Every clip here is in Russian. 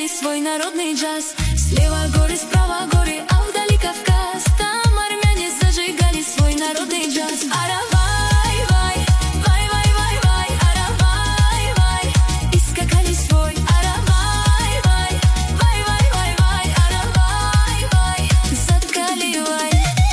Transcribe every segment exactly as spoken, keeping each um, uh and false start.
свой народный джаз. Слева горы, справа горы, а вдали Кавказ. Там армяне зажигали свой народный джаз. Аравай, вай, вай, вай, вай, вай, аравай, вай, и скакали свой. Аравай, вай, вай, вай, вай, вай, аравай, вай, заткали вай.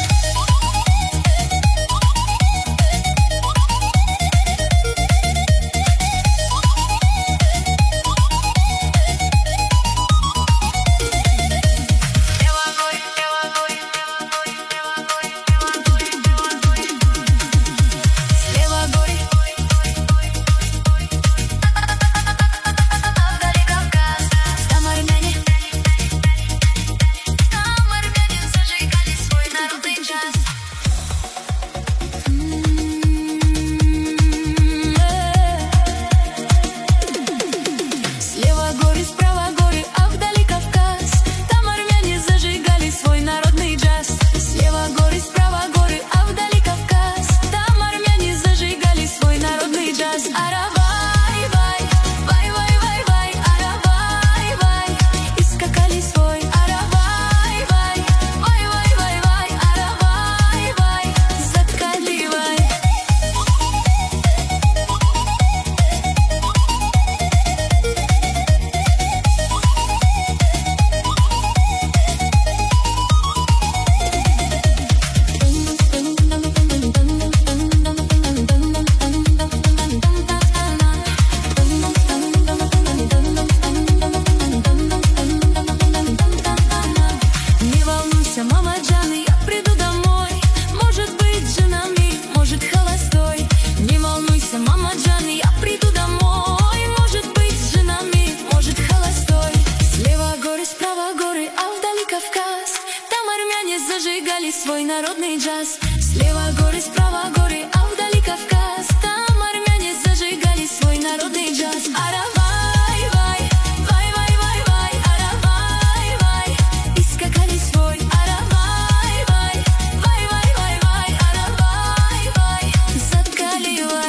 Зажигали свой народный джаз. Слева горы, справа горы, а вдали Кавказ. Там армяне зажигали свой народный джаз. Аравай, вай, вай, вай, вай, вай, аравай, вай, и скакали свой. Аравай, вай, вай, вай, вай, вай, аравай, вай, заткали вай.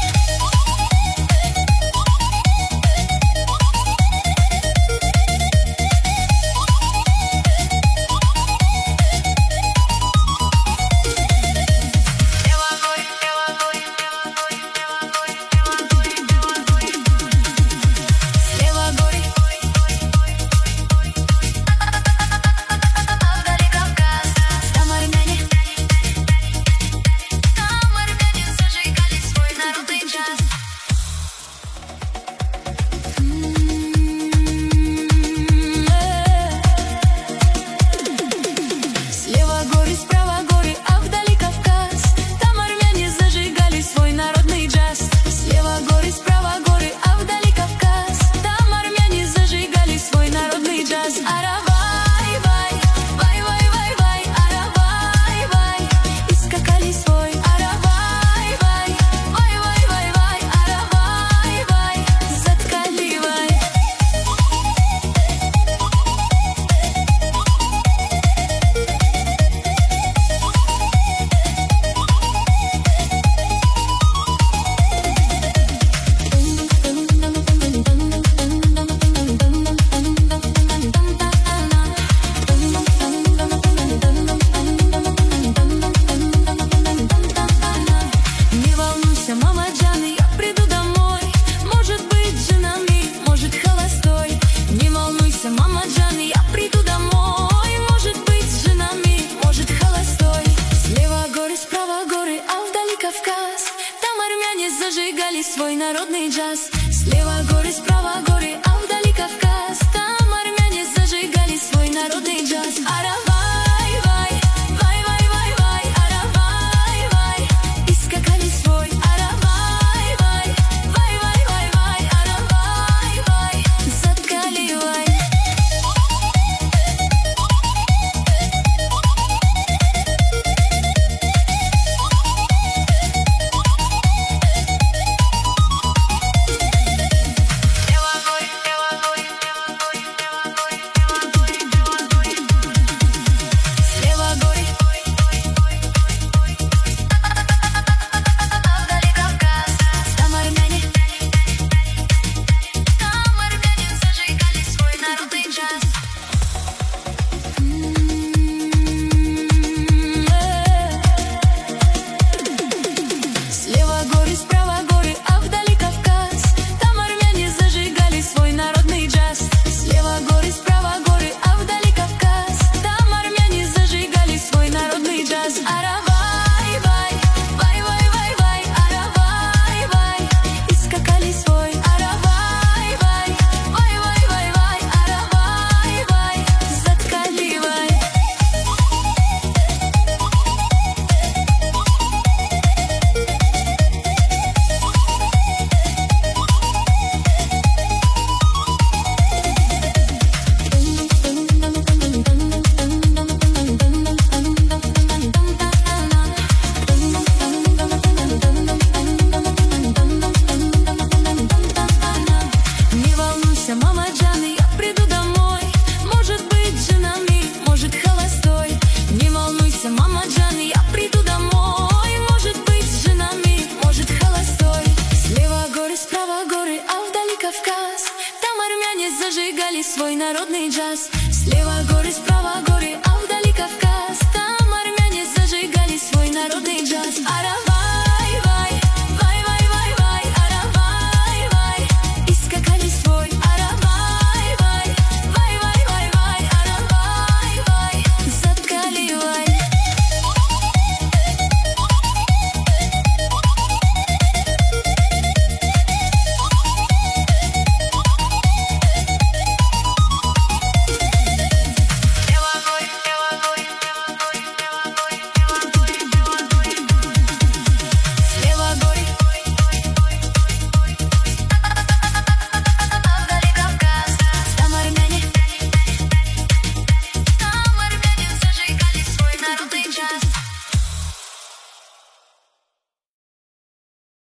Зажигали свой народный джаз. Слева горы, справа горы, а вдали Кавказ. Там армяне зажигали свой народный джаз. Аравай, вай, вай, вай, вай, вай, аравай, вай, и скакали свой. Аравай, вай, вай, вай, вай, вай, аравай, вай, заткали вай. джаз. Слева горы, справа горы, а